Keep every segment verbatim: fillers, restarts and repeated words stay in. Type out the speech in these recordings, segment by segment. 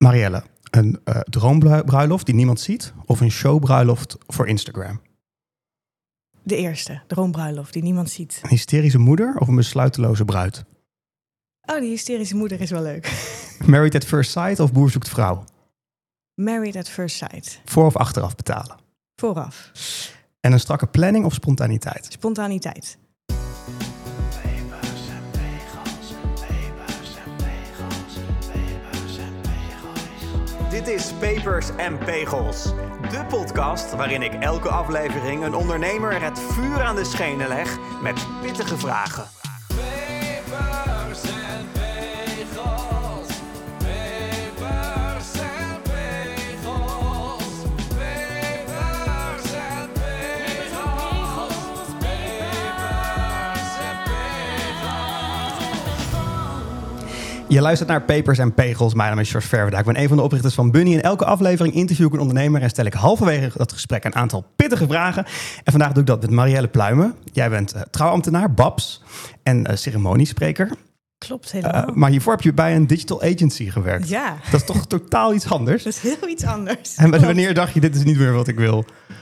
Marielle, een uh, droombruiloft die niemand ziet of een showbruiloft voor Instagram? De eerste, droombruiloft die niemand ziet. Een hysterische moeder of een besluiteloze bruid? Oh, die hysterische moeder is wel leuk. Married at first sight of boer zoekt vrouw? Married at first sight. Voor of achteraf betalen? Vooraf. En een strakke planning of spontaniteit? Spontaniteit. Dit is Pepers en Pegels, de podcast waarin ik elke aflevering een ondernemer het vuur aan de schenen leg met pittige vragen. Pepers en Pegels, Pepers en Pegels, Pepers en Pegels, Pepers en Pegels. Je luistert naar Pepers en Pegels. Mijn naam is George Verwerda. Ik ben een van de oprichters van Bunny. In elke aflevering interview ik een ondernemer en stel ik halverwege dat gesprek een aantal pittige vragen. En vandaag doe ik dat met Marielle Pluimen. Jij bent uh, trouwambtenaar, Babs en uh, ceremoniespreker. Klopt, helemaal. Uh, maar hiervoor heb je bij een digital agency gewerkt. Ja. Dat is toch totaal iets anders? Dat is heel iets anders. En wanneer dacht je, dit is niet meer wat ik wil?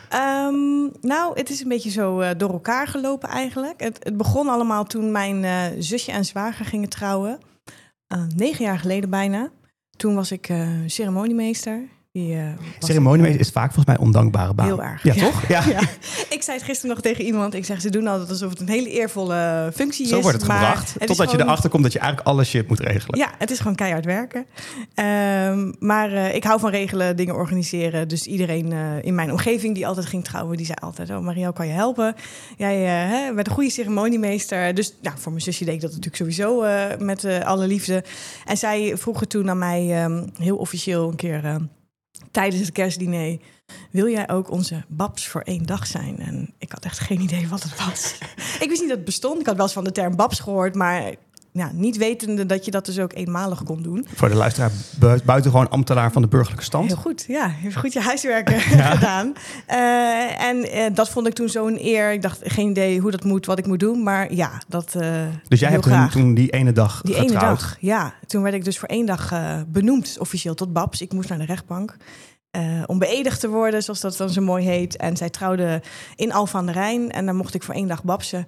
Um, nou, het is een beetje zo uh, door elkaar gelopen eigenlijk. Het, het begon allemaal toen mijn uh, zusje en zwager gingen trouwen. Uh, negen jaar geleden bijna. Toen was ik uh, ceremoniemeester. Die, uh, ceremoniemeester is vaak volgens mij ondankbare baan. Heel erg. Ja, ja. toch? Ja. Ja. Ik zei het gisteren nog tegen iemand. Ik zeg, ze doen altijd alsof het een hele eervolle functie is. Zo wordt het maar gebracht. Het totdat gewoon... je erachter komt dat je eigenlijk alle shit moet regelen. Ja, het is gewoon keihard werken. Um, maar uh, ik hou van regelen, dingen organiseren. Dus iedereen uh, in mijn omgeving die altijd ging trouwen, die zei altijd, oh Marielle, kan je helpen? Jij uh, hè, bent een goede ceremoniemeester. Dus nou, voor mijn zusje deed ik dat natuurlijk sowieso uh, met uh, alle liefde. En zij vroegen toen aan mij um, heel officieel een keer... Uh, tijdens het kerstdiner, wil jij ook onze Babs voor één dag zijn? En ik had echt geen idee wat het was. Ik wist niet dat het bestond. Ik had wel eens van de term Babs gehoord, maar ja, niet wetende dat je dat dus ook eenmalig kon doen. Voor de luisteraar, buitengewoon ambtenaar van de burgerlijke stand. Heel goed, ja. Je hebt goed je huiswerk ja. gedaan. Uh, en uh, dat vond ik toen zo'n eer. Ik dacht, geen idee hoe dat moet, wat ik moet doen. Maar ja, dat uh, Dus jij hebt toen, toen die ene dag Die getrouwd? ene dag, ja. Toen werd ik dus voor één dag uh, benoemd, officieel tot Babs. Ik moest naar de rechtbank. Uh, om beëdigd te worden, zoals dat dan zo mooi heet. En zij trouwde in Alphen aan de Rijn. En dan mocht ik voor één dag babsen.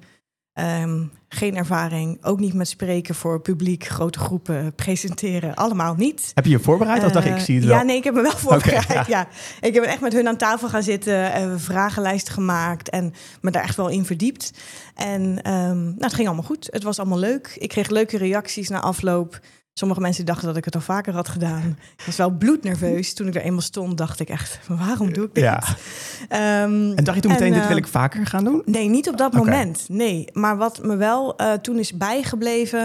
Um, geen ervaring, ook niet met spreken voor publiek, grote groepen, presenteren, allemaal niet. Heb je je voorbereid? Uh, of dacht ik, zie het wel? Ja, nee, ik heb me wel voorbereid. Okay, ja. ja. Ik heb echt met hun aan tafel gaan zitten, uh, vragenlijsten gemaakt en me daar echt wel in verdiept. En um, nou, het ging allemaal goed. Het was allemaal leuk. Ik kreeg leuke reacties na afloop. Sommige mensen dachten dat ik het al vaker had gedaan. Ik was wel bloednerveus. Toen ik er eenmaal stond, dacht ik echt, waarom doe ik dit? Ja. Um, en dacht je toen meteen, en, uh, dit wil ik vaker gaan doen? Nee, niet op dat okay. moment. Nee, maar wat me wel uh, toen is bijgebleven...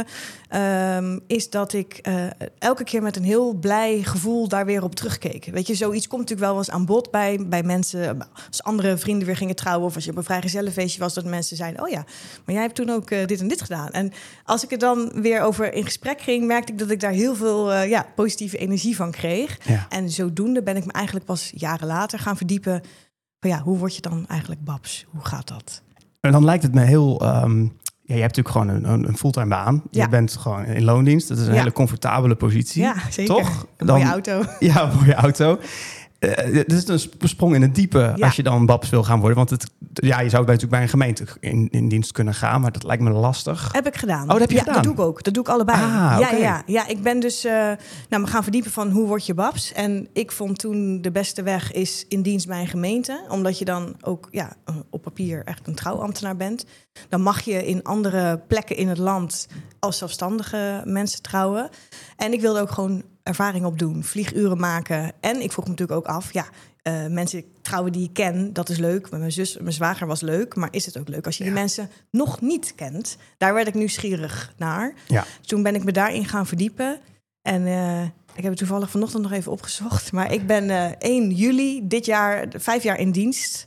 Um, is dat ik uh, elke keer met een heel blij gevoel daar weer op terugkeek. Weet je, zoiets komt natuurlijk wel eens aan bod bij, bij mensen. Als andere vrienden weer gingen trouwen of als je op een vrijgezellenfeestje was, dat mensen zeiden, oh ja, maar jij hebt toen ook uh, dit en dit gedaan. En als ik er dan weer over in gesprek ging, merkte ik dat ik daar heel veel uh, ja, positieve energie van kreeg. Ja. En zodoende ben ik me eigenlijk pas jaren later gaan verdiepen van ja, hoe word je dan eigenlijk Babs? Hoe gaat dat? En dan lijkt het me heel... Um... Ja, je hebt natuurlijk gewoon een, een fulltime baan. Ja. Je bent gewoon in loondienst. Dat is een ja. hele comfortabele positie. Ja, zeker. Toch? Een dan, mooie auto. Ja, een mooie auto. Uh, dit is een sprong in het diepe ja. als je dan Babs wil gaan worden. Want het, ja, je zou natuurlijk bij een gemeente in, in dienst kunnen gaan. Maar dat lijkt me lastig. Heb ik gedaan. Oh, dat heb je ja, gedaan? Dat doe ik ook. Dat doe ik allebei. Ah, ja, okay. ja, ja, ik ben dus uh, nou, me gaan verdiepen van hoe word je Babs. En ik vond toen de beste weg is in dienst bij een gemeente. Omdat je dan ook ja, op papier echt een trouwambtenaar bent. Dan mag je in andere plekken in het land als zelfstandige mensen trouwen. En ik wilde ook gewoon ervaring opdoen, vlieguren maken. En ik vroeg me natuurlijk ook af, ja, uh, mensen trouwen die ik ken, dat is leuk. Met mijn zus, mijn zwager was leuk, maar is het ook leuk als je ja. die mensen nog niet kent? Daar werd ik nieuwsgierig naar. Ja. Toen ben ik me daarin gaan verdiepen. En uh, ik heb het toevallig vanochtend nog even opgezocht. Maar ik ben uh, één juli dit jaar vijf jaar in dienst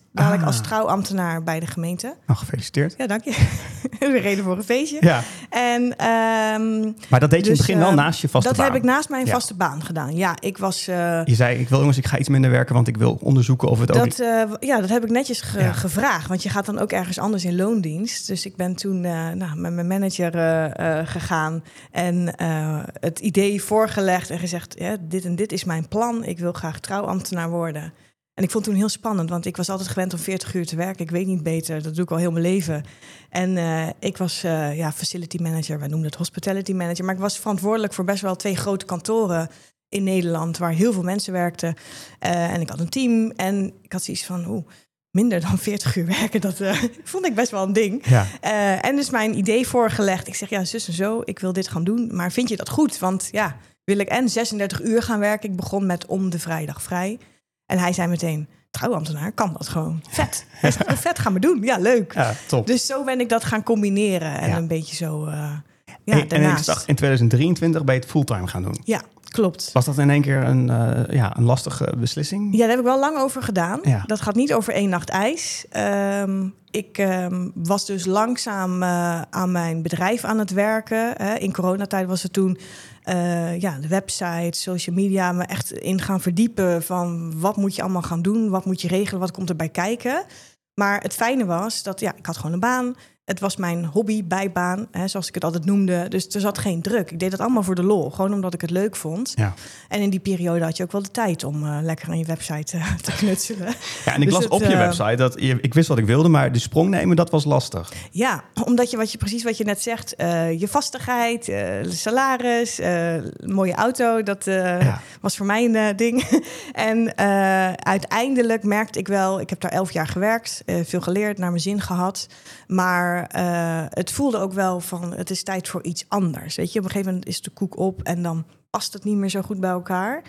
dadelijk Ah. als trouwambtenaar bij de gemeente. Nou, gefeliciteerd. Ja, dank je. Een reden voor een feestje. Ja. En, ehm, Maar dat deed je dus, in het begin wel eh, naast je vaste dat baan. heb ik naast mijn Ja. vaste baan gedaan. Ja, ik was... uh, Je zei, ik wil jongens, ik ga iets minder werken, want ik wil onderzoeken of het ook... dat, uh, ja, dat heb ik netjes ge- Ja. gevraagd. Want je gaat dan ook ergens anders in loondienst. Dus ik ben toen uh, nou, met mijn manager uh, uh, gegaan. En uh, het idee voorgelegd en gezegd... Ja, dit en dit is mijn plan. Ik wil graag trouwambtenaar worden. En ik vond het toen heel spannend, want ik was altijd gewend om veertig uur te werken. Ik weet niet beter, dat doe ik al heel mijn leven. En uh, ik was uh, ja, facility manager, wij noemden het hospitality manager. Maar ik was verantwoordelijk voor best wel twee grote kantoren in Nederland... waar heel veel mensen werkten. Uh, en ik had een team en ik had zoiets van... Oeh, minder dan veertig uur werken, dat uh, vond ik best wel een ding. Ja. Uh, en dus mijn idee voorgelegd. Ik zeg, ja, zus en zo, ik wil dit gaan doen. Maar vind je dat goed? Want ja, wil ik en zesendertig uur gaan werken? Ik begon met om de vrijdag vrij... En hij zei meteen, trouwambtenaar, kan dat gewoon. Vet. Hij zei, vet, gaan we doen. Ja, leuk. Ja, top. Dus zo ben ik dat gaan combineren. En ja. een beetje zo, uh, ja, en, daarnaast. En ik zag in tweeduizend drieëntwintig ben je het fulltime gaan doen. Ja, klopt. Was dat in één keer een, uh, ja, een lastige beslissing? Ja, daar heb ik wel lang over gedaan. Ja. Dat gaat niet over één nacht ijs. Um, ik um, was dus langzaam uh, aan mijn bedrijf aan het werken. Hè. In coronatijd was het toen... Uh, ja, de website, social media, me echt in gaan verdiepen van wat moet je allemaal gaan doen, wat moet je regelen, wat komt erbij kijken. Maar het fijne was dat, ja, ik had gewoon een baan. Het was mijn hobby, bijbaan, hè, zoals ik het altijd noemde. Dus er zat geen druk. Ik deed dat allemaal voor de lol, gewoon omdat ik het leuk vond. Ja. En in die periode had je ook wel de tijd om uh, lekker aan je website uh, te knutselen. Ja, en ik dus las het, op je uh, website dat je, ik wist wat ik wilde, maar de sprong nemen, dat was lastig. Ja, omdat je, wat je precies wat je net zegt, uh, je vastigheid, uh, salaris, uh, mooie auto, dat uh, ja. was voor mij een uh, ding. en uh, uiteindelijk merkte ik wel, ik heb daar elf jaar gewerkt, uh, veel geleerd, naar mijn zin gehad. Maar uh, het voelde ook wel van, het is tijd voor iets anders. Weet je, op een gegeven moment is de koek op en dan past het niet meer zo goed bij elkaar.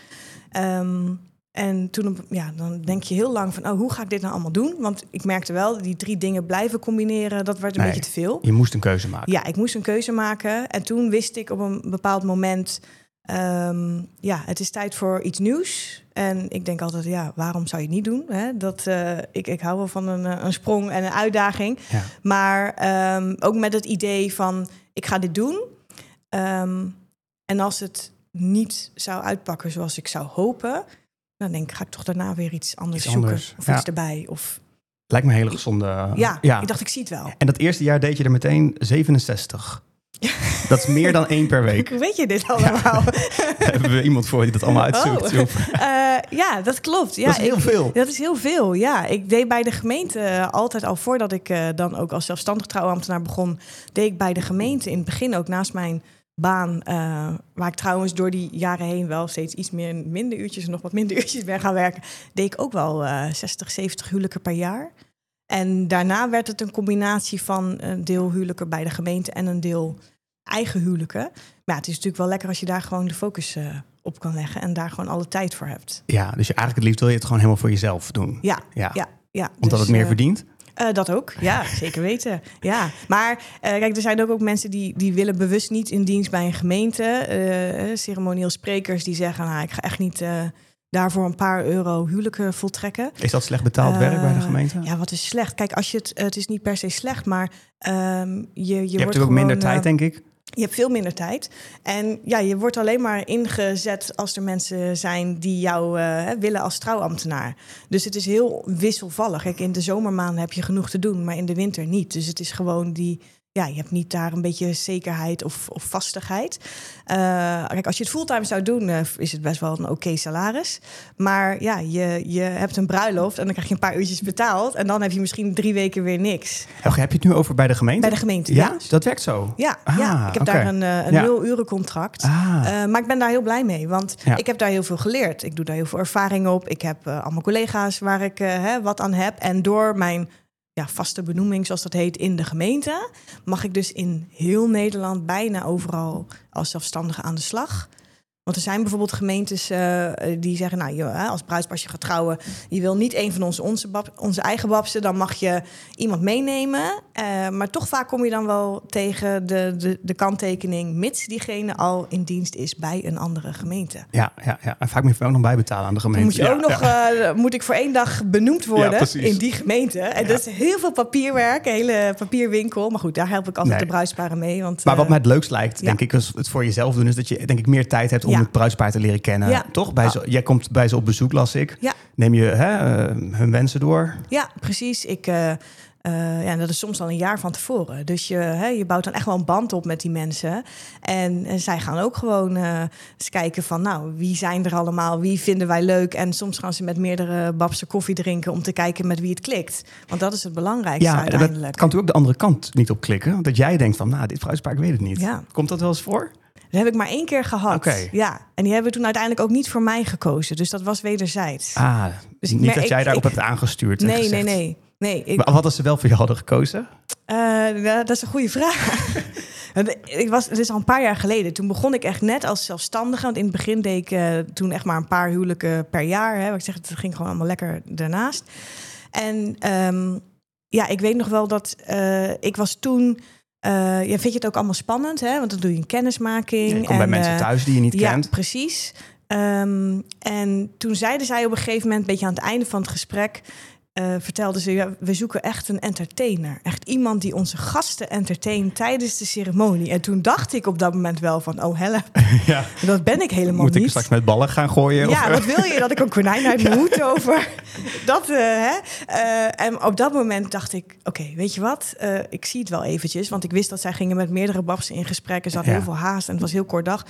Um, en toen, ja, dan denk je heel lang van, oh, hoe ga ik dit nou allemaal doen? Want ik merkte wel, die drie dingen blijven combineren, dat werd een nee, beetje te veel. Je moest een keuze maken. Ja, ik moest een keuze maken. En toen wist ik op een bepaald moment, um, ja, het is tijd voor iets nieuws. En ik denk altijd, ja, waarom zou je het niet doen? Hè? Dat, uh, ik, ik hou wel van een, een sprong en een uitdaging. Ja. Maar um, ook met het idee van, ik ga dit doen. Um, en als het niet zou uitpakken zoals ik zou hopen, dan denk ik, ga ik toch daarna weer iets anders iets zoeken. Anders. Of ja. iets erbij. Of... Lijkt me een hele gezonde... Ja, ja, ik dacht, ik zie het wel. En dat eerste jaar deed je er meteen zevenenzestig. Dat is meer dan één per week. Hoe weet je dit allemaal? Ja. Daar hebben we iemand voor die dat allemaal uitzoekt. Oh. Uh, ja, dat klopt. Ja, dat is heel ik, veel. Dat is heel veel, ja. Ik deed bij de gemeente altijd al, voordat ik uh, dan ook als zelfstandig trouwambtenaar begon, deed ik bij de gemeente in het begin ook naast mijn baan, uh, waar ik trouwens door die jaren heen wel steeds iets meer minder uurtjes en nog wat minder uurtjes ben gaan werken, deed ik ook wel uh, zestig, zeventig huwelijken per jaar. En daarna werd het een combinatie van een deel huwelijken bij de gemeente en een deel eigen huwelijken. Maar ja, het is natuurlijk wel lekker als je daar gewoon de focus uh, op kan leggen en daar gewoon alle tijd voor hebt. Ja, dus je eigenlijk het liefst wil je het gewoon helemaal voor jezelf doen. Ja, ja, ja. ja. Omdat dus, het meer uh, verdient? Uh, dat ook, ja, zeker weten. Ja, maar uh, kijk, er zijn ook, ook mensen die, die willen bewust niet in dienst bij een gemeente. Uh, ceremonieel sprekers die zeggen, nou, ik ga echt niet uh, daarvoor een paar euro huwelijken voltrekken. Is dat slecht betaald uh, werk bij de gemeente? Ja, wat is slecht? Kijk, als je het, uh, het is niet per se slecht, maar um, je, je, je wordt hebt natuurlijk ook minder tijd, uh, denk ik. Je hebt veel minder tijd. En ja, je wordt alleen maar ingezet als er mensen zijn die jou uh, willen als trouwambtenaar. Dus het is heel wisselvallig. Kijk, in de zomermaanden heb je genoeg te doen, maar in de winter niet. Dus het is gewoon die... Ja, je hebt niet daar een beetje zekerheid of, of vastigheid. Uh, kijk, als je het fulltime zou doen, uh, is het best wel een oké okay salaris. Maar ja, je, je hebt een bruiloft en dan krijg je een paar uurtjes betaald. En dan heb je misschien drie weken weer niks. Heb je het nu over bij de gemeente? Bij de gemeente, ja. ja. Dat werkt zo? Ja, ah, ja. ik heb okay. daar een, een ja. nul-uren-contract. Ah. Uh, maar ik ben daar heel blij mee, want ja. ik heb daar heel veel geleerd. Ik doe daar heel veel ervaring op. Ik heb uh, allemaal collega's waar ik uh, hè, wat aan heb. En door mijn... Ja, vaste benoeming, zoals dat heet, in de gemeente, mag ik dus in heel Nederland bijna overal als zelfstandige aan de slag. Want er zijn bijvoorbeeld gemeentes uh, die zeggen, nou, je, als bruidspasje gaat trouwen, je wil niet een van onze, onze, bab, onze eigen babsen, dan mag je iemand meenemen Uh, maar toch vaak kom je dan wel tegen de, de, de kanttekening... mits diegene al in dienst is bij een andere gemeente. Ja, ja, ja. En vaak moet je ook nog bijbetalen aan de gemeente. Dan moet, je ook ja, nog, ja. uh, moet ik voor één dag benoemd worden ja, in die gemeente. En ja. dat is heel veel papierwerk, een hele papierwinkel. Maar goed, daar help ik altijd nee. de bruidsparen mee. Want, maar wat uh, mij het leukst lijkt, ja. denk ik, als het voor jezelf doen... is dat je denk ik meer tijd hebt om ja. het bruidspaar te leren kennen. Ja. Toch? Bij zo, jij komt bij ze op bezoek, las ik. Ja. Neem je hè, uh, hun wensen door? Ja, precies. Ik... Uh, Uh, ja, dat is soms al een jaar van tevoren. Dus je, hè, je bouwt dan echt wel een band op met die mensen. En, en zij gaan ook gewoon uh, eens kijken van... nou, wie zijn er allemaal? Wie vinden wij leuk? En soms gaan ze met meerdere babsen koffie drinken... om te kijken met wie het klikt. Want dat is het belangrijkste ja, uiteindelijk. Ja, dat kan natuurlijk ook de andere kant niet op klikken. Dat jij denkt van, nou, dit bruidspaar, ik weet het niet. Ja. Komt dat wel eens voor? Dat heb ik maar één keer gehad. Okay. Ja, en die hebben toen uiteindelijk ook niet voor mij gekozen. Dus dat was wederzijds. Ah, dus niet dat ik, jij daarop ik, hebt aangestuurd. Nee, nee, nee. nee ik, maar wat als ze wel voor je hadden gekozen? Uh, dat is een goede vraag. ik was, het is al een paar jaar geleden. Toen begon ik echt net als zelfstandige. Want in het begin deed ik uh, toen echt maar een paar huwelijken per jaar. Hè. Ik zeg, het ging gewoon allemaal lekker daarnaast. En um, ja, ik weet nog wel dat uh, ik was toen... Uh, ja, vind je het ook allemaal spannend, hè? Want dan doe je een kennismaking. Ja, je komt bij mensen thuis die je niet ja, kent. Ja, precies. Um, en toen zeiden zij op een gegeven moment... een beetje aan het einde van het gesprek... Uh, vertelden ze, ja, we zoeken echt een entertainer. Echt iemand die onze gasten entertaint tijdens de ceremonie. En toen dacht ik op dat moment wel van, oh help, ja. dat ben ik helemaal Moet niet. Moet ik straks met ballen gaan gooien? Ja, of? Wat wil je? Dat ik een konijn uit mijn ja. hoed over? Dat, uh, hè? Uh, en op dat moment dacht ik, oké, okay, weet je wat? Uh, ik zie het wel eventjes. Want ik wist dat zij gingen met meerdere babsen in gesprek. Er zat ja. heel veel haast en het was heel kort dag.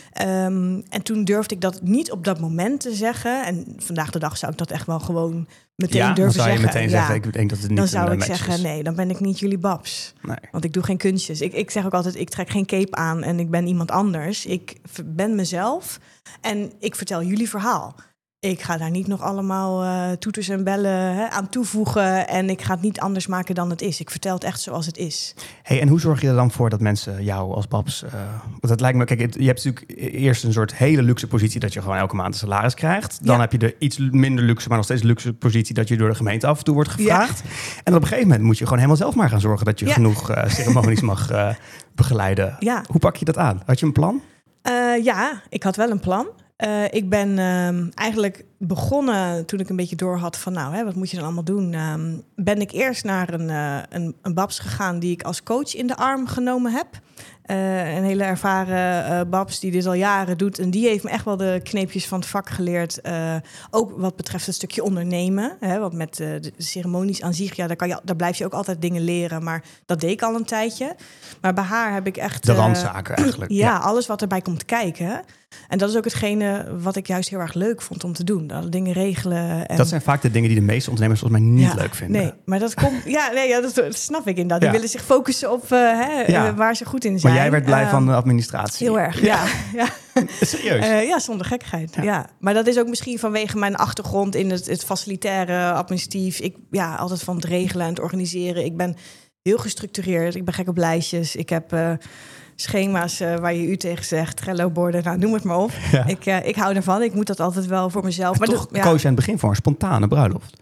Um, en toen durfde ik dat niet op dat moment te zeggen. En vandaag de dag zou ik dat echt wel gewoon meteen ja, durven dan zou je zeggen. meteen ja. zeggen, ik denk dat het niet dan zou ik is. zeggen, nee, dan ben ik niet jullie babs. Nee. Want ik doe geen kunstjes. Ik, ik zeg ook altijd, ik trek geen cape aan en ik ben iemand anders. Ik ben mezelf en ik vertel jullie verhaal. Ik ga daar niet nog allemaal uh, toeters en bellen hè, aan toevoegen. En ik ga het niet anders maken dan het is. Ik vertel het echt zoals het is. Hey, en hoe zorg je er dan voor dat mensen jou als babs... Uh, want dat lijkt me... Kijk, je hebt natuurlijk eerst een soort hele luxe positie... dat je gewoon elke maand een salaris krijgt. Dan ja. heb je de iets minder luxe, maar nog steeds luxe positie... dat je door de gemeente af en toe wordt gevraagd. Ja. En op een gegeven moment moet je gewoon helemaal zelf maar gaan zorgen... dat je ja. genoeg uh, ceremonies mag uh, begeleiden. Ja. Hoe pak je dat aan? Had je een plan? Uh, ja, ik had wel een plan. Uh, ik ben uh, eigenlijk begonnen toen ik een beetje door had van... nou, hè, wat moet je dan allemaal doen? Uh, ben ik eerst naar een, uh, een, een babs gegaan die ik als coach in de arm genomen heb. Uh, een hele ervaren uh, babs die dit al jaren doet. En die heeft me echt wel de kneepjes van het vak geleerd. Uh, ook wat betreft het stukje ondernemen. Hè, want met uh, de ceremonies aan zich, ja, daar, kan je, daar blijf je ook altijd dingen leren. Maar dat deed ik al een tijdje. Maar bij haar heb ik echt... De randzaken uh, eigenlijk. Ja, ja, alles wat erbij komt kijken. En dat is ook hetgene wat ik juist heel erg leuk vond om te doen. Alle dingen regelen. En... Dat zijn vaak de dingen die de meeste ondernemers volgens mij niet ja, leuk vinden. Nee, maar dat komt... Ja, nee, ja, dat snap ik inderdaad. Die ja. willen zich focussen op uh, hè, ja. waar ze goed in zijn. Maar jij werd blij uh, van de administratie. Heel erg, ja. ja. ja. Serieus? Uh, ja, zonder gekkigheid. Ja. ja. Maar dat is ook misschien vanwege mijn achtergrond in het, het facilitaire, administratief. Ik ja, altijd van het regelen en het organiseren. Ik ben heel gestructureerd. Ik ben gek op lijstjes. Ik heb... Uh, schema's uh, waar je u tegen zegt, Trello-borden, nou, noem het maar op. Ja. Ik, uh, ik hou ervan, ik moet dat altijd wel voor mezelf. En maar toch dat, koos je aan het begin voor een spontane bruiloft?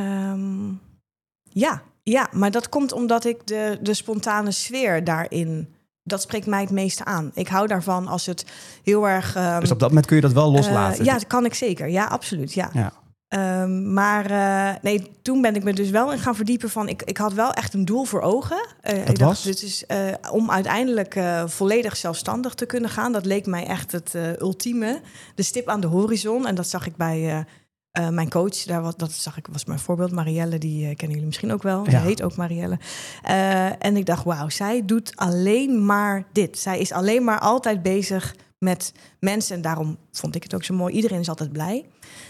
Um, ja, ja, maar dat komt omdat ik de, de spontane sfeer daarin... Dat spreekt mij het meeste aan. Ik hou daarvan als het heel erg... Um, dus op dat moment kun je dat wel loslaten? Uh, ja, dat kan ik zeker. Ja, absoluut, ja. ja. Um, maar uh, nee, toen ben ik me dus wel in gaan verdiepen van... Ik, ik had wel echt een doel voor ogen. Uh, dat ik dacht, was? Dit is uh, om uiteindelijk uh, volledig zelfstandig te kunnen gaan. Dat leek mij echt het uh, ultieme. De stip aan de horizon. En dat zag ik bij uh, uh, mijn coach. Daar was, dat zag ik, was mijn voorbeeld. Marielle, die uh, kennen jullie misschien ook wel. Ja. Ze heet ook Marielle. Uh, en ik dacht, wauw, zij doet alleen maar dit. Zij is alleen maar altijd bezig met mensen. En daarom vond ik het ook zo mooi. Iedereen is altijd blij.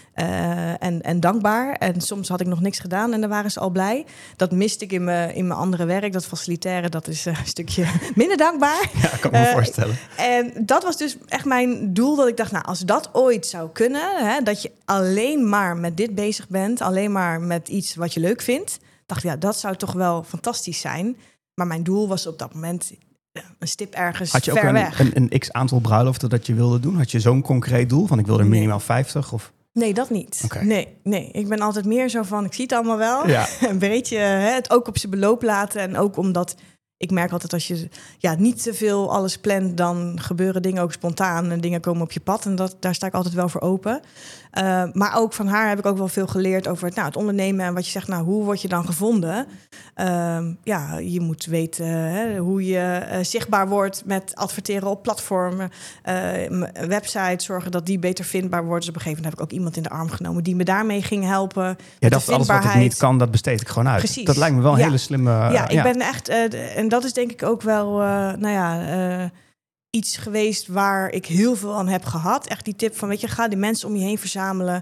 Uh, en, en dankbaar. En soms had ik nog niks gedaan en dan waren ze al blij. Dat miste ik in mijn, in mijn andere werk. Dat facilitaire, dat is uh, een stukje minder dankbaar. Ja, kan me uh, voorstellen. En dat was dus echt mijn doel. Dat ik dacht, nou, als dat ooit zou kunnen... Hè, dat je alleen maar met dit bezig bent... alleen maar met iets wat je leuk vindt... dacht ik, ja, dat zou toch wel fantastisch zijn. Maar mijn doel was op dat moment... een stip ergens ver weg. Had je ook een, een, een x-aantal bruiloften dat je wilde doen? Had je zo'n concreet doel? Van ik wil er minimaal vijftig? Of... Nee, dat niet. Okay. Nee, nee, ik ben altijd meer zo van, ik zie het allemaal wel. Ja. Een beetje hè, het ook op zijn beloop laten. En ook omdat ik merk altijd als je ja, niet te veel alles plant, dan gebeuren dingen ook spontaan en dingen komen op je pad. En dat, daar sta ik altijd wel voor open. Uh, maar ook van haar heb ik ook wel veel geleerd over het, nou, het ondernemen en wat je zegt, nou, hoe word je dan gevonden? Uh, ja, je moet weten hè, hoe je uh, zichtbaar wordt met adverteren op platformen, uh, websites, zorgen dat die beter vindbaar wordt. Dus op een gegeven moment heb ik ook iemand in de arm genomen die me daarmee ging helpen. Ja, dat alles wat ik niet kan, dat besteed ik gewoon uit. Precies. Dat lijkt me wel een ja. hele slimme... Uh, ja, ik ja. ben echt... Uh, en dat is denk ik ook wel, uh, nou ja... Uh, iets geweest waar ik heel veel aan heb gehad. Echt die tip van, weet je, ga die mensen om je heen verzamelen.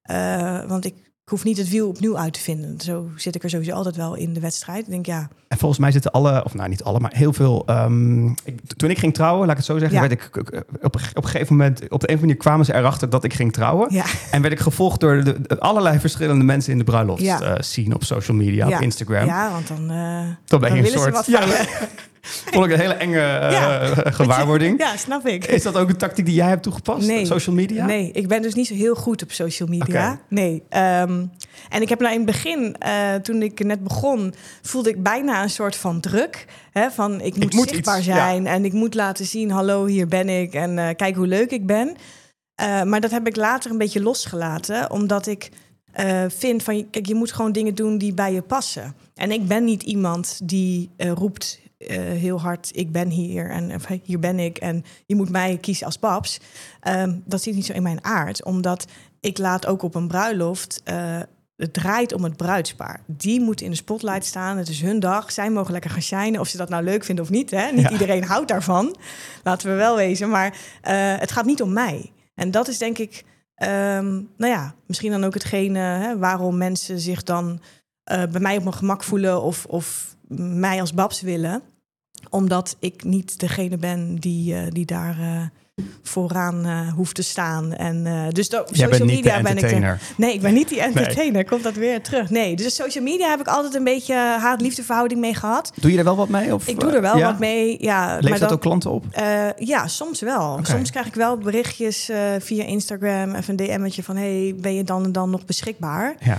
Uh, want ik, ik hoef niet het wiel opnieuw uit te vinden. Zo zit ik er sowieso altijd wel in de wedstrijd. Ik denk, ja. En volgens mij zitten alle, of nou niet alle, maar heel veel... Um, ik, toen ik ging trouwen, laat ik het zo zeggen... Ja. werd ik op, op een gegeven moment... op de een of andere manier kwamen ze erachter dat ik ging trouwen. Ja. En werd ik gevolgd door de, de, allerlei verschillende mensen in de bruiloft ja. uh, zien op social media, ja. op Instagram. Ja, want dan, uh, dan ben je dan een soort... Wat ja, vond ik een hele enge uh, ja. gewaarwording. Ja, snap ik. Is dat ook een tactiek die jij hebt toegepast? Nee. Social media? Nee, ik ben dus niet zo heel goed op social media. Okay. Nee. Um, en ik heb nou in het begin, uh, toen ik net begon, voelde ik bijna een soort van druk. Hè, van ik moet, ik moet zichtbaar iets, zijn ja. en ik moet laten zien, hallo, hier ben ik en uh, kijk hoe leuk ik ben. Uh, maar dat heb ik later een beetje losgelaten, omdat ik uh, vind van, kijk, je moet gewoon dingen doen die bij je passen. En ik ben niet iemand die uh, roept uh, heel hard, ik ben hier en of, hier ben ik en je moet mij kiezen als Babs. Um, dat zit niet zo in mijn aard, omdat ik laat ook op een bruiloft... Uh, het draait om het bruidspaar. Die moeten in de spotlight staan. Het is hun dag. Zij mogen lekker gaan shinen. Of ze dat nou leuk vinden of niet. Hè? Niet ja. iedereen houdt daarvan. Laten we wel wezen. Maar uh, het gaat niet om mij. En dat is denk ik... Um, nou ja, misschien dan ook hetgene... Hè, waarom mensen zich dan uh, bij mij op mijn gemak voelen... of, of mij als Babs willen. Omdat ik niet degene ben die, uh, die daar... Uh, vooraan uh, hoeft te staan. En uh, dus do- social bent niet media de ben ik de, nee, ik ben niet die entertainer. Nee. Komt dat weer terug? Nee, dus social media heb ik altijd een beetje haat-liefde verhouding mee gehad. Doe je er wel wat mee? Of, ik doe er wel ja? wat mee. Ja, Levert maar dat dan, ook klanten op? Uh, ja, soms wel. Okay. Soms krijg ik wel berichtjes uh, via Instagram, even een D M'tje van, hey, ben je dan en dan nog beschikbaar? Ja.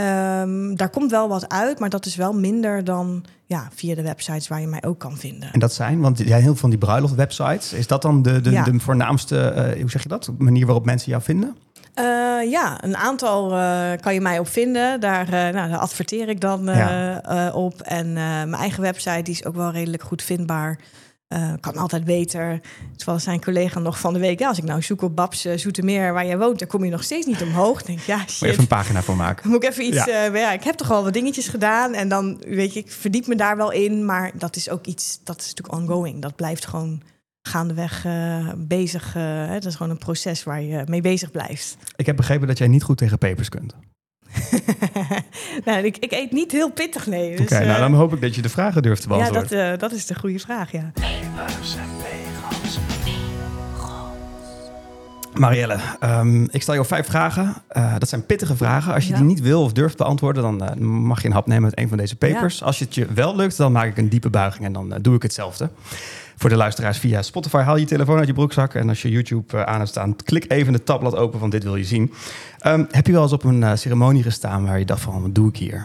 Um, daar komt wel wat uit, maar dat is wel minder dan ja, via de websites waar je mij ook kan vinden. En dat zijn, want jij heel veel van die bruiloft-websites, is dat dan de, de, ja. de voornaamste, uh, hoe zeg je dat, de manier waarop mensen jou vinden? Uh, ja, een aantal uh, kan je mij op vinden. Daar, uh, nou, daar adverteer ik dan uh, ja. uh, op. En uh, mijn eigen website die is ook wel redelijk goed vindbaar. Uh, kan altijd beter. Zoals zijn collega nog van de week. Ja, als ik nou zoek op Babs uh, Zoetermeer waar jij woont, dan kom je nog steeds niet omhoog. Denk ja, shit. Moet je even een pagina voor maken. Moet ik even iets. Ja. Uh, ja, ik heb toch al wat dingetjes gedaan en dan weet je, ik verdiep me daar wel in, maar dat is ook iets. Dat is natuurlijk ongoing. Dat blijft gewoon gaandeweg uh, bezig. Uh, hè, dat is gewoon een proces waar je mee bezig blijft. Ik heb begrepen dat jij niet goed tegen pepers kunt. nou, ik, ik eet niet heel pittig, nee. Dus, Oké, okay, uh, nou dan hoop ik dat je de vragen durft te beantwoorden. Ja, dat, uh, dat is de goede vraag, ja. Pepers en pegels. Marielle, um, ik stel jou vijf vragen. Uh, dat zijn pittige vragen. Als je ja. die niet wil of durft beantwoorden, dan uh, mag je een hap nemen met een van deze pepers. Ja. Als het je wel lukt, dan maak ik een diepe buiging en dan uh, doe ik hetzelfde. Voor de luisteraars via Spotify, haal je telefoon uit je broekzak. En als je YouTube uh, aan hebt staan, klik even het tabblad open, want dit wil je zien. Um, heb je wel eens op een uh, ceremonie gestaan waar je dacht van, wat doe ik hier?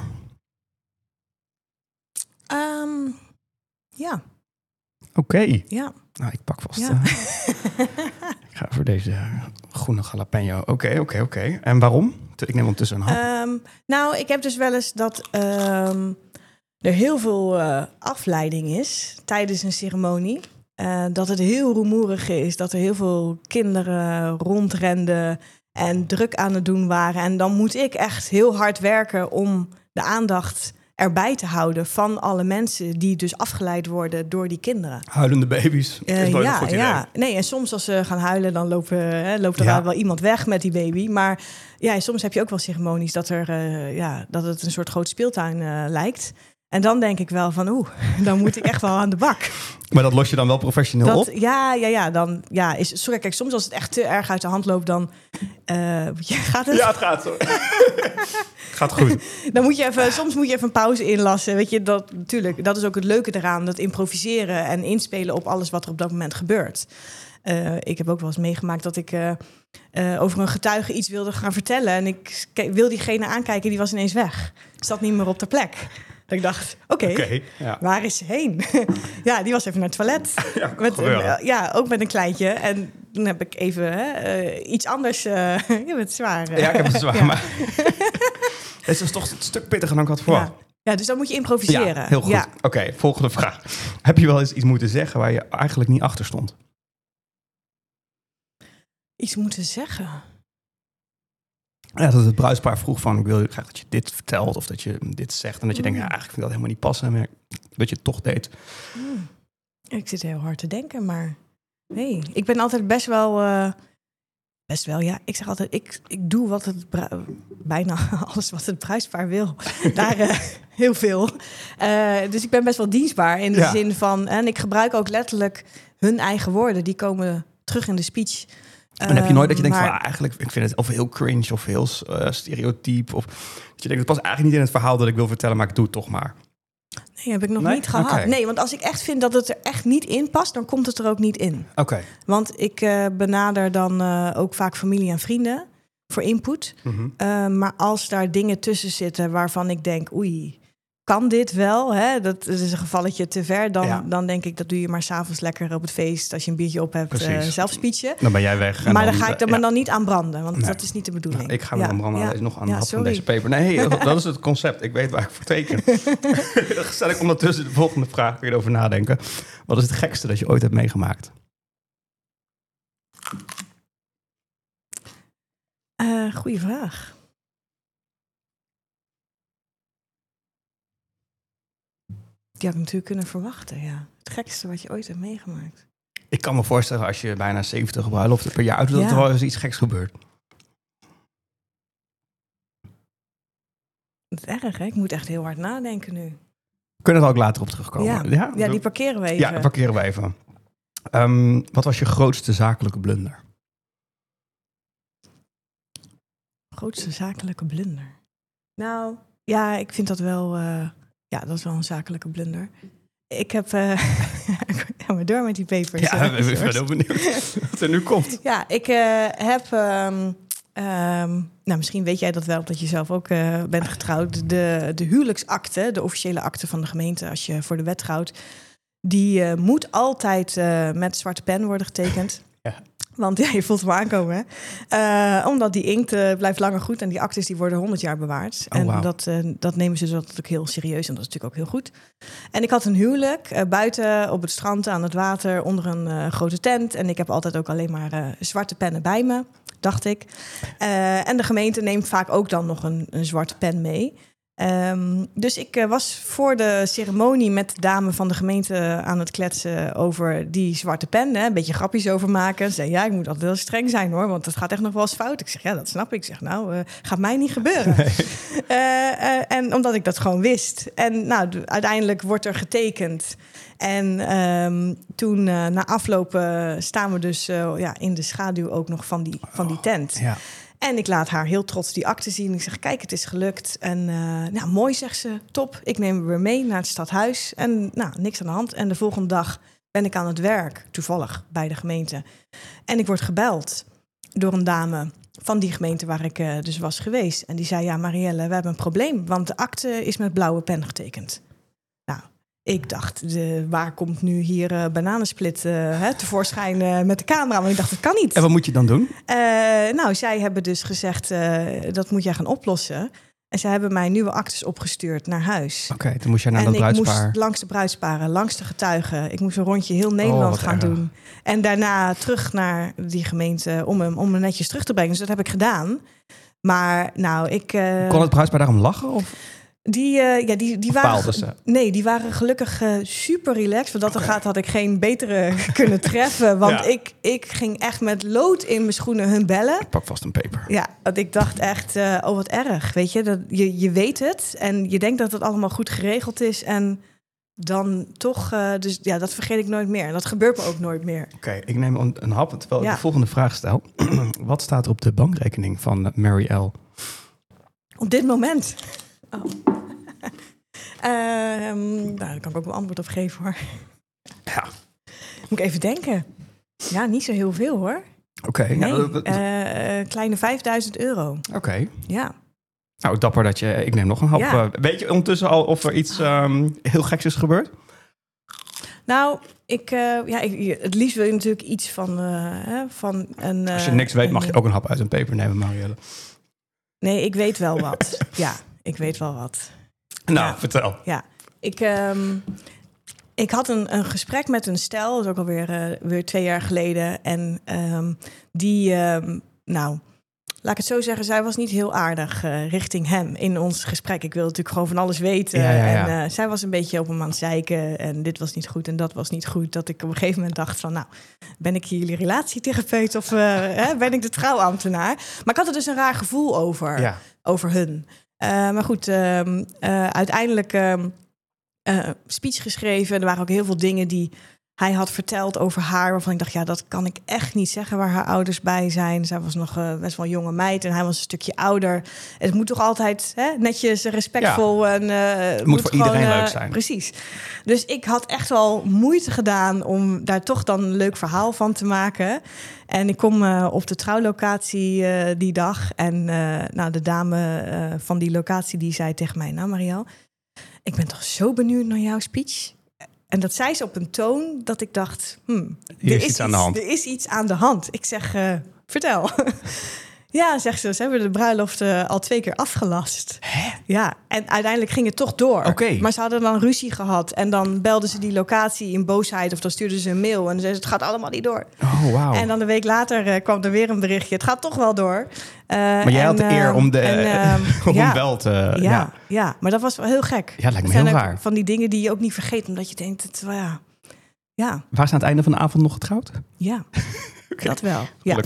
Um, ja. Oké. Okay. Ja. Nou, ik pak vast. Ja. Uh, ik ga voor deze groene jalapeno. Oké, okay, oké, okay, oké. Okay. En waarom? Ik neem ondertussen een hap. Um, nou, ik heb dus wel eens dat um, er heel veel uh, afleiding is tijdens een ceremonie. Uh, dat het heel rumoerig is, dat er heel veel kinderen rondrenden en druk aan het doen waren. En dan moet ik echt heel hard werken om de aandacht erbij te houden van alle mensen die dus afgeleid worden door die kinderen. Huilende baby's. Uh, is nooit ja, een goed idee. Ja. Nee, en soms als ze gaan huilen, dan lopen, hè, loopt er ja. wel iemand weg met die baby. Maar ja, soms heb je ook wel ceremonies dat, er, uh, ja, dat het een soort groot speeltuin uh, lijkt. En dan denk ik wel van, oeh, dan moet ik echt wel aan de bak. Maar dat los je dan wel professioneel Dat, op? ja, ja, ja. Dan, ja is, sorry, kijk, soms als het echt te erg uit de hand loopt, dan uh, gaat het. Ja, het gaat zo. Gaat goed. Dan moet je even, soms moet je even een pauze inlassen. Weet je, dat natuurlijk. Dat is ook het leuke eraan, dat improviseren en inspelen op alles wat er op dat moment gebeurt. Uh, ik heb ook wel eens meegemaakt dat ik uh, uh, over een getuige iets wilde gaan vertellen. En ik k- wil diegene aankijken, die was ineens weg. Zat niet meer op de plek. Dat ik dacht, oké, okay, okay, ja. waar is ze heen? Ja, die was even naar het toilet. Ja, met, uh, ja, ook met een kleintje. En toen heb ik even hè, uh, iets anders... Uh, je hebt het zwaar. Uh. Ja, ik heb het zwaar, ja. Maar... Het is toch een stuk pittiger dan ik had verwacht. Ja. Ja, dus dan moet je improviseren. Ja, heel goed. Ja. Oké, okay, volgende vraag. Heb je wel eens iets moeten zeggen waar je eigenlijk niet achter stond? Iets moeten zeggen? Ja, dat het bruidspaar vroeg van, ik wil graag dat je dit vertelt of dat je dit zegt. En dat je mm. denkt, ja, eigenlijk vind ik dat helemaal niet passen. Maar dat je het toch deed. Mm. Ik zit heel hard te denken, maar nee. Ik ben altijd best wel... Uh, best wel, ja. Ik zeg altijd, ik, ik doe wat het bru- bijna alles wat het bruidspaar wil. Daar uh, heel veel. Uh, dus ik ben best wel dienstbaar in de ja. zin van... En ik gebruik ook letterlijk hun eigen woorden. Die komen terug in de speech... En heb je nooit dat je denkt maar, van, ah, eigenlijk, ik vind het of heel cringe of heel uh, stereotyp. Of dat je denkt, het past eigenlijk niet in het verhaal dat ik wil vertellen, maar ik doe het toch maar. Nee, heb ik nog nee? niet gehad. Okay. Nee, want als ik echt vind dat het er echt niet in past, dan komt het er ook niet in. Oké. Okay. Want ik uh, benader dan uh, ook vaak familie en vrienden voor input. Mm-hmm. Uh, maar als daar dingen tussen zitten waarvan ik denk, oei, kan dit wel? Hè? Dat is een gevalletje te ver. Dan, ja. dan denk ik, dat doe je maar 's avonds lekker op het feest. Als je een biertje op hebt, uh, zelf speechen. Dan ben jij weg. En maar dan, dan ga ik er ja. maar dan niet aan branden. Want nee. dat is niet de bedoeling. Nou, ik ga me ja. aan branden. Ja. Dat is nog aan de ja, hand van deze paper. Nee, dat, dat is het concept. Ik weet waar ik voor teken. Dan stel ik ondertussen de volgende vraag weer over nadenken. Wat is het gekste dat je ooit hebt meegemaakt? Uh, goeie vraag. Die had ik natuurlijk kunnen verwachten, ja. Het gekste wat je ooit hebt meegemaakt. Ik kan me voorstellen, als je bijna zeventig bruiloften per jaar doet, ja. dat er wel eens iets geks gebeurt. Dat is erg, hè? Ik moet echt heel hard nadenken nu. We kunnen er ook later op terugkomen. Ja, ja? ja die parkeren we even. Ja, parkeren we even. Um, wat was je grootste zakelijke blunder? Grootste zakelijke blunder? Nou, ja, ik vind dat wel... Uh, Ja, dat is wel een zakelijke blunder. Ik heb... Uh, ga maar door met die papers. Ja, ik ben heel benieuwd wat er nu komt. Ja, ik uh, heb... Um, um, nou, misschien weet jij dat wel, dat je zelf ook uh, bent getrouwd. De, de huwelijksakte, de officiële akte van de gemeente... als je voor de wet trouwt... die uh, moet altijd uh, met zwarte pen worden getekend. Ja. Want ja, je voelt hem aankomen, hè? Uh, omdat die inkt uh, blijft langer goed en die actes die worden honderd jaar bewaard. Oh, en wow. dat, uh, dat nemen ze dus altijd ook heel serieus en dat is natuurlijk ook heel goed. En ik had een huwelijk uh, buiten op het strand aan het water onder een uh, grote tent. En ik heb altijd ook alleen maar uh, zwarte pennen bij me, dacht ik. Uh, en de gemeente neemt vaak ook dan nog een, een zwarte pen mee. Um, dus ik uh, was voor de ceremonie met de dame van de gemeente aan het kletsen over die zwarte pen. Hè, een beetje grapjes over maken. Ze zei, ja, ik moet altijd heel streng zijn hoor, want het gaat echt nog wel eens fout. Ik zeg, ja, dat snap ik. Ik zeg, nou, uh, gaat mij niet gebeuren. Nee. Uh, uh, en omdat ik dat gewoon wist. En nou, d- uiteindelijk wordt er getekend. En um, toen, uh, na afloop, uh, staan we dus uh, ja, in de schaduw ook nog van die, van die tent. Oh, ja. En ik laat haar heel trots die akte zien. Ik zeg, kijk, het is gelukt. En uh, nou, mooi, zegt ze, top. Ik neem hem weer mee naar het stadhuis. En nou, niks aan de hand. En de volgende dag ben ik aan het werk, toevallig, bij de gemeente. En ik word gebeld door een dame van die gemeente waar ik uh, dus was geweest. En die zei, ja, Marielle, we hebben een probleem. Want de akte is met blauwe pen getekend. Nou, ik dacht, de, waar komt nu hier uh, bananensplit uh, hè, tevoorschijn uh, met de camera? Maar ik dacht, dat kan niet. En wat moet je dan doen? Uh, nou, zij hebben dus gezegd, uh, dat moet jij gaan oplossen. En zij hebben mij nieuwe actes opgestuurd naar huis. Oké, okay, toen moest jij naar en dat bruidspaar. En ik moest langs de bruidsparen, langs de getuigen. Ik moest een rondje heel Nederland oh, gaan erg. doen. En daarna terug naar die gemeente om hem, om hem netjes terug te brengen. Dus dat heb ik gedaan. Maar nou, ik... Uh... Kon het bruidspaar daarom lachen? Of? Die, uh, ja, die, die waren. Ze? Nee, die waren gelukkig uh, super relaxed. Wat dat er gaat, had ik geen betere kunnen treffen. Want ja. ik, ik ging echt met lood in mijn schoenen hun bellen. Ik pak vast een paper. Ja, want ik dacht echt, uh, oh wat erg. Weet je, dat, je, je weet het. En je denkt dat het allemaal goed geregeld is. En dan toch, uh, dus ja, dat vergeet ik nooit meer. En dat gebeurt me ook nooit meer. Oké, okay, ik neem een, een hap terwijl ik ja. de volgende vraag stel. Wat staat er op de bankrekening van Mary L? Op dit moment? Oh. uh, um, nou, daar kan ik ook een antwoord op geven, hoor. Ja. Moet ik even denken. Ja, niet zo heel veel, hoor. Oké. Okay, nee, ja, dat... uh, kleine vijfduizend euro. Oké. Okay. Ja. Nou, dapper dat je... Ik neem nog een hap. Ja. Weet je ondertussen al of er iets um, heel geks is gebeurd? Nou, ik, uh, ja, ik, het liefst wil je natuurlijk iets van, uh, van een... Uh, Als je niks weet, een, mag je ook een hap uit een peper nemen, Marielle. Nee, ik weet wel wat. Ja, ik weet wel wat. Nou, ja. vertel. Ja, ik, um, ik had een, een gesprek met een stel, dat is ook alweer uh, weer twee jaar geleden. En um, die, um, nou, laat ik het zo zeggen, zij was niet heel aardig uh, richting hem in ons gesprek. Ik wilde natuurlijk gewoon van alles weten. Ja, ja, ja. En uh, zij was een beetje op hem aan het zeiken. En dit was niet goed en dat was niet goed. Dat ik op een gegeven moment dacht van, nou, ben ik hier jullie relatietherapeut of uh, hè, ben ik de trouwambtenaar? Maar ik had er dus een raar gevoel over, ja. over hun. Uh, maar goed, uh, uh, uiteindelijk uh, uh, speech geschreven. Er waren ook heel veel dingen die hij had verteld over haar, waarvan ik dacht, ja, dat kan ik echt niet zeggen waar haar ouders bij zijn. Zij was nog uh, best wel een jonge meid en hij was een stukje ouder. Het moet toch altijd hè, netjes, respectvol. Ja. En, uh, het moet, moet voor gewoon, iedereen uh, leuk zijn. Precies. Dus ik had echt wel moeite gedaan om daar toch dan een leuk verhaal van te maken. En ik kom uh, op de trouwlocatie uh, die dag. En uh, nou, de dame uh, van die locatie die zei tegen mij, nou Marielle, ik ben toch zo benieuwd naar jouw speech. En dat zei ze op een toon dat ik dacht, hmm, er, is iets aan de hand. er is iets aan de hand. Ik zeg, uh, vertel. Ja, zegt ze, ze hebben de bruiloft uh, al twee keer afgelast. Hè? Ja, en uiteindelijk ging het toch door. Okay. Maar ze hadden dan ruzie gehad. En dan belden ze die locatie in boosheid of dan stuurden ze een mail. En dan zeiden ze, het gaat allemaal niet door. Oh, wow. En dan een week later uh, kwam er weer een berichtje. Het gaat toch wel door. Uh, maar jij en, had de eer om, de, en, uh, om ja, een bel te... Ja, ja. ja, maar dat was wel heel gek. Ja, lijkt me heel raar. Van die dingen die je ook niet vergeet. Omdat je denkt, het, well, ja... Ja. Waar is aan het einde van de avond nog getrouwd? Ja, okay. Dat wel. Ja.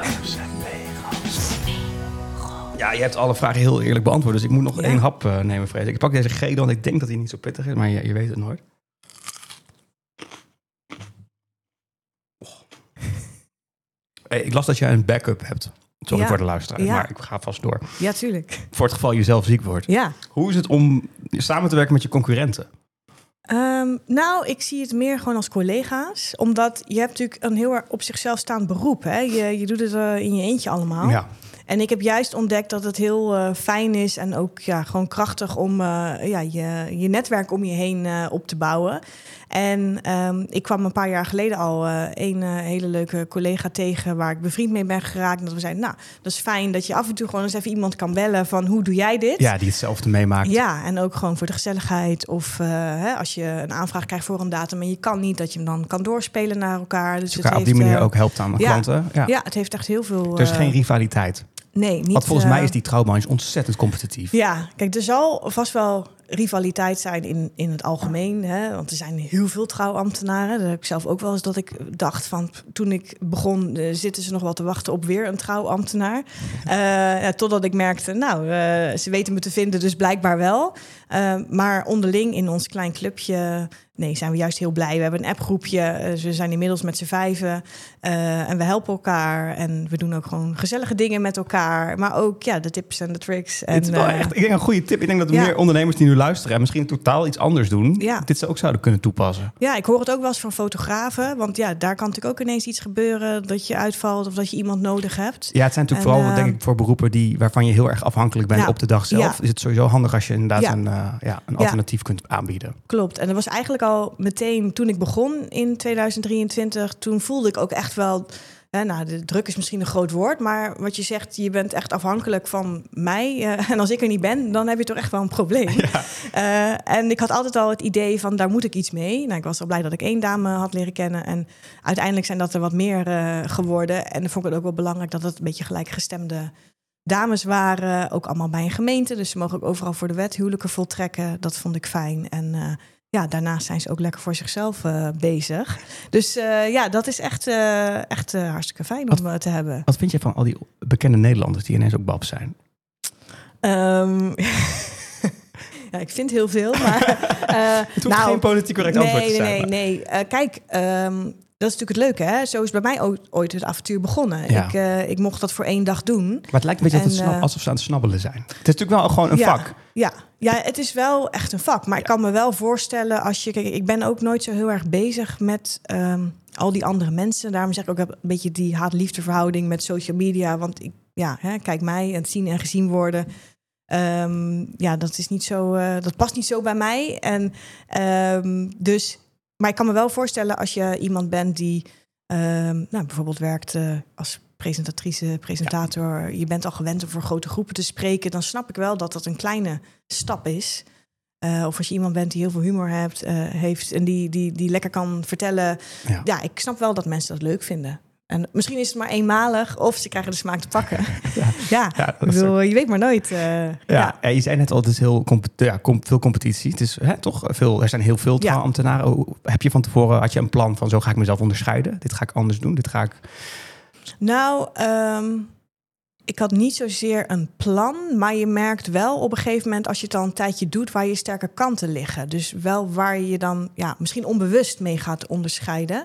Ja, je hebt alle vragen heel eerlijk beantwoord. Dus ik moet nog ja. één hap uh, nemen, vrees ik. Ik pak deze gele, want ik denk dat hij niet zo pittig is. Maar je, je weet het nooit. Oh. Hey, ik las dat jij een backup hebt. Sorry ja. voor de luisteraar, ja. maar ik ga vast door. Ja, tuurlijk. Voor het geval je zelf ziek wordt. Ja. Hoe is het om samen te werken met je concurrenten? Um, nou, ik zie het meer gewoon als collega's. Omdat je hebt natuurlijk een heel erg op zichzelf staand beroep. Hè? Je, je doet het uh, in je eentje allemaal. Ja. En ik heb juist ontdekt dat het heel uh, fijn is en ook ja, gewoon krachtig om uh, ja, je, je netwerk om je heen uh, op te bouwen. En um, ik kwam een paar jaar geleden al uh, een uh, hele leuke collega tegen waar ik bevriend mee ben geraakt. En dat we zeiden, nou, dat is fijn dat je af en toe gewoon eens even iemand kan bellen van hoe doe jij dit? Ja, die hetzelfde meemaakt. Ja, en ook gewoon voor de gezelligheid. Of uh, hè, als je een aanvraag krijgt voor een datum en je kan niet, dat je hem dan kan doorspelen naar elkaar. Dus het elkaar het op die heeft, manier uh, ook helpt aan de ja, klanten. Ja. ja, het heeft echt heel veel... Er is uh, geen rivaliteit. Nee, niet... Want volgens uh, mij is die trouwbranche ontzettend competitief. Ja, kijk, er zal vast wel rivaliteit zijn in, in het algemeen. Hè? Want er zijn heel veel trouwambtenaren. Dat heb ik zelf ook wel eens dat ik dacht van... toen ik begon, uh, zitten ze nog wel te wachten op weer een trouwambtenaar. Uh, ja, totdat ik merkte, nou, uh, ze weten me te vinden, dus blijkbaar wel. Uh, maar onderling in ons klein clubje... Nee, zijn we juist heel blij. We hebben een appgroepje. Uh, we zijn inmiddels met z'n vijven. Uh, en we helpen elkaar. En we doen ook gewoon gezellige dingen met elkaar. Maar ook ja, de tips en de tricks. En, dit is wel uh, echt ik denk een goede tip. Ik denk dat er ja. meer ondernemers die nu luisteren... en misschien totaal iets anders doen... Ja. dit ze ook zouden kunnen toepassen. Ja, ik hoor het ook wel eens van fotografen. Want ja, daar kan natuurlijk ook ineens iets gebeuren... dat je uitvalt of dat je iemand nodig hebt. Ja, het zijn natuurlijk en, vooral, uh, denk ik, voor beroepen... Die, waarvan je heel erg afhankelijk bent ja. op de dag zelf. Ja. Is het sowieso handig als je inderdaad ja. een, uh, ja, een alternatief ja. kunt aanbieden. Klopt. En dat was eigenlijk al meteen... toen ik begon in tweeduizend drieëntwintig, toen voelde ik ook echt wel... Hè, nou, de druk is misschien een groot woord... maar wat je zegt, je bent echt afhankelijk van mij. Uh, en als ik er niet ben, dan heb je toch echt wel een probleem. Ja. Uh, en ik had altijd al het idee van, daar moet ik iets mee. Nou, ik was al blij dat ik één dame had leren kennen... en uiteindelijk zijn dat er wat meer uh, geworden. En dan vond ik het ook wel belangrijk... dat het een beetje gelijkgestemde dames waren ook allemaal bij een gemeente. Dus ze mogen ook overal voor de wet huwelijken voltrekken. Dat vond ik fijn. En uh, ja, daarnaast zijn ze ook lekker voor zichzelf uh, bezig. Dus uh, ja, dat is echt, uh, echt uh, hartstikke fijn wat, om uh, te hebben. Wat vind je van al die bekende Nederlanders die ineens ook babs zijn? Um, ja, ik vind heel veel, maar... Uh, het hoeft nou, geen politiek correct nee, antwoord te zijn. Nee, nee, nee. Uh, kijk, um, dat is natuurlijk het leuke, hè? Zo is bij mij ooit, ooit het avontuur begonnen. Ja. Ik, uh, ik mocht dat voor één dag doen. Maar het lijkt een beetje en, snab, uh, alsof ze aan het snabbelen zijn. Het is natuurlijk wel gewoon een ja, vak. Ja, ja, het is wel echt een vak. Maar ja. ik kan me wel voorstellen als je... Kijk, ik ben ook nooit zo heel erg bezig met um, al die andere mensen. Daarom zeg ik ook een beetje die haat-liefde verhouding met social media. Want ik, ja, hè, kijk mij, het zien en gezien worden... Um, ja, dat is niet zo, uh, dat past niet zo bij mij. En um, dus, maar ik kan me wel voorstellen als je iemand bent die um, nou, bijvoorbeeld werkt uh, als presentatrice, presentator. Ja. Je bent al gewend om voor grote groepen te spreken. Dan snap ik wel dat dat een kleine stap is. Uh, of als je iemand bent die heel veel humor hebt, uh, heeft en die, die, die lekker kan vertellen. Ja. ja, ik snap wel dat mensen dat leuk vinden. En misschien is het maar eenmalig of ze krijgen de smaak te pakken. Ja, ja, ja ik bedoel, je weet maar nooit. Uh, ja, ja. ja, je zei net al, het is heel comp- ja, com- veel competitie. Het is hè, toch veel. Er zijn heel veel trouwambtenaren. Ja. Heb je van tevoren had je een plan van zo ga ik mezelf onderscheiden? Dit ga ik anders doen. Dit ga ik. Nou, um, ik had niet zozeer een plan, maar je merkt wel op een gegeven moment als je het al een tijdje doet waar je sterke kanten liggen. Dus wel waar je je dan ja misschien onbewust mee gaat onderscheiden.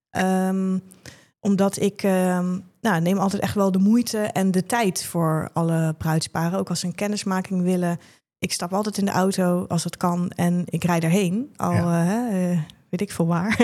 Um, Omdat ik uh, nou, neem altijd echt wel de moeite en de tijd voor alle bruidsparen. Ook als ze een kennismaking willen. Ik stap altijd in de auto als het kan en ik rijd erheen. Al ja. uh, uh, weet ik veel waar.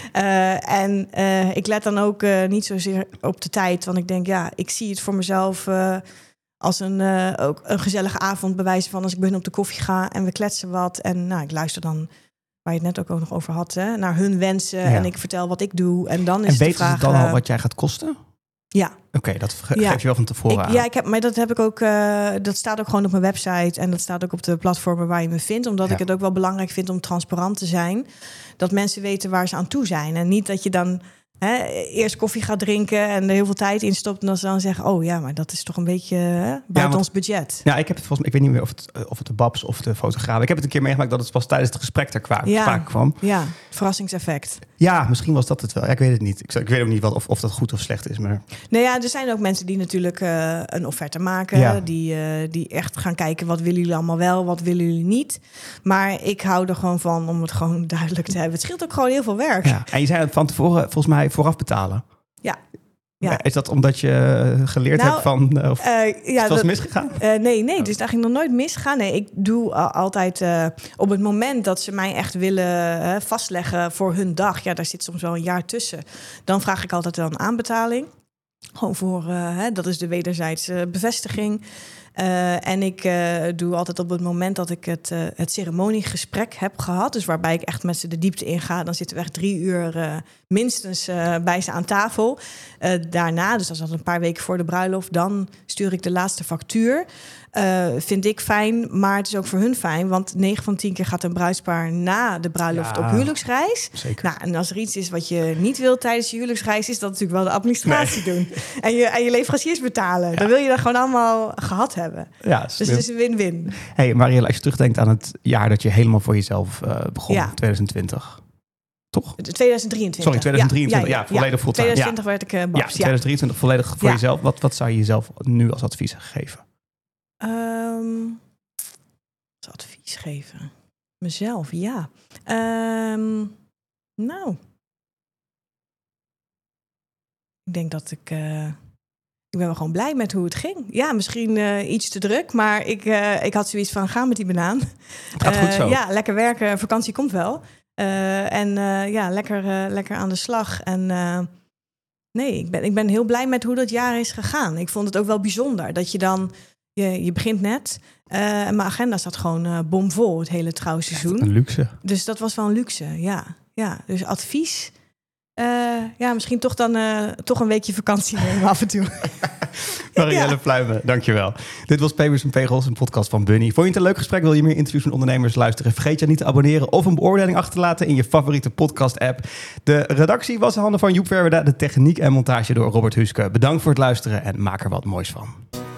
uh, en uh, ik let dan ook uh, niet zozeer op de tijd. Want ik denk, ja, ik zie het voor mezelf uh, als een, uh, ook een gezellige avond. Bij wijze van als ik bij hun op de koffie ga en we kletsen wat. En nou, ik luister dan... waar je het net ook nog over had, hè, naar hun wensen. Ja. En ik vertel wat ik doe. En dan is en de weten vraag, ze dan al wat jij gaat kosten? Ja. Oké, okay, dat ge- ja. geef je wel van tevoren ik, aan. Ja, ik heb, maar dat heb ik ook. Uh, dat staat ook gewoon op mijn website. En dat staat ook op de platformen waar je me vindt. Omdat ja. ik het ook wel belangrijk vind om transparant te zijn. Dat mensen weten waar ze aan toe zijn. En niet dat je dan... Hè, eerst koffie gaat drinken en er heel veel tijd in stopt... en dan ze dan zeggen, oh ja, maar dat is toch een beetje hè, buiten ja, want, ons budget. Ja, ik heb het volgens mij, ik weet niet meer of het, of het de babs of de fotograaf... ik heb het een keer meegemaakt dat het pas tijdens het gesprek daar kwa- ja, vaak kwam. Ja, verrassingseffect. Ja, misschien was dat het wel. Ja, ik weet het niet. Ik, ik weet ook niet wat, of, of dat goed of slecht is. Maar... Nou ja, er zijn ook mensen die natuurlijk uh, een offerte maken. Ja. Die, uh, die echt gaan kijken, wat willen jullie allemaal wel, wat willen jullie niet. Maar ik hou er gewoon van om het gewoon duidelijk te hebben. Het scheelt ook gewoon heel veel werk. Ja. En je zei het van tevoren, volgens mij, vooraf betalen. Ja. Ja. Is dat omdat je geleerd nou, hebt van... Uh, of uh, ja, is het was misgegaan? Uh, nee, nee, dus daar ging nog nooit misgaan. Nee, ik doe uh, altijd uh, op het moment dat ze mij echt willen uh, vastleggen voor hun dag. Ja, daar zit soms wel een jaar tussen. Dan vraag ik altijd wel een aanbetaling. Gewoon voor, uh, hè, dat is de wederzijdse bevestiging. Uh, en ik uh, doe altijd op het moment dat ik het, uh, het ceremoniegesprek heb gehad... dus waarbij ik echt met ze de diepte inga... dan zitten we echt drie uur uh, minstens uh, bij ze aan tafel. Uh, daarna, dus dat is al een paar weken voor de bruiloft... dan stuur ik de laatste factuur. Uh, vind ik fijn, maar het is ook voor hun fijn... want negen van tien keer gaat een bruidspaar na de bruiloft ja, op huwelijksreis. Zeker. Nou, en als er iets is wat je niet wilt tijdens je huwelijksreis... is dat natuurlijk wel de administratie nee. doen. En je, en je leveranciers betalen. Ja. Dan wil je dat gewoon allemaal gehad hebben. Ja, dus het is een win-win. Hey Marielle, als je terugdenkt aan het jaar dat je helemaal voor jezelf uh, begon, ja. twintig twintig. Toch? twintig drieëntwintig. Sorry, twintig drieëntwintig. Ja, ja, ja, ja volledig fulltime. twintig twintig ja. werd ik uh, babs. Ja, twintig drieëntwintig ja. volledig voor ja. jezelf. Wat, wat zou je jezelf nu als advies geven? Um, als advies geven? Mezelf, ja. Um, nou. Ik denk dat ik... Uh, ik ben wel gewoon blij met hoe het ging. Ja, misschien uh, iets te druk, maar ik, uh, ik had zoiets van, ga met die banaan. Het gaat uh, goed zo. Ja, lekker werken, vakantie komt wel. Uh, en uh, ja, lekker, uh, lekker aan de slag. En uh, nee, ik ben, ik ben heel blij met hoe dat jaar is gegaan. Ik vond het ook wel bijzonder dat je dan... Je, je begint net uh, en mijn agenda staat gewoon uh, bomvol het hele trouwseizoen. Ja, een luxe. Dus dat was wel een luxe, ja. ja. Dus advies... Uh, ja, misschien toch dan uh, toch een weekje vakantie nemen af en toe. Marielle ja. Pluimen, dankjewel. Dit was Papers en Pegels, een podcast van Bunny. Vond je het een leuk gesprek? Wil je meer interviews met ondernemers luisteren? Vergeet je niet te abonneren of een beoordeling achter te laten in je favoriete podcast-app. De redactie was in handen van Joep Verwerda, de techniek en montage door Robert Huske. Bedankt voor het luisteren en maak er wat moois van.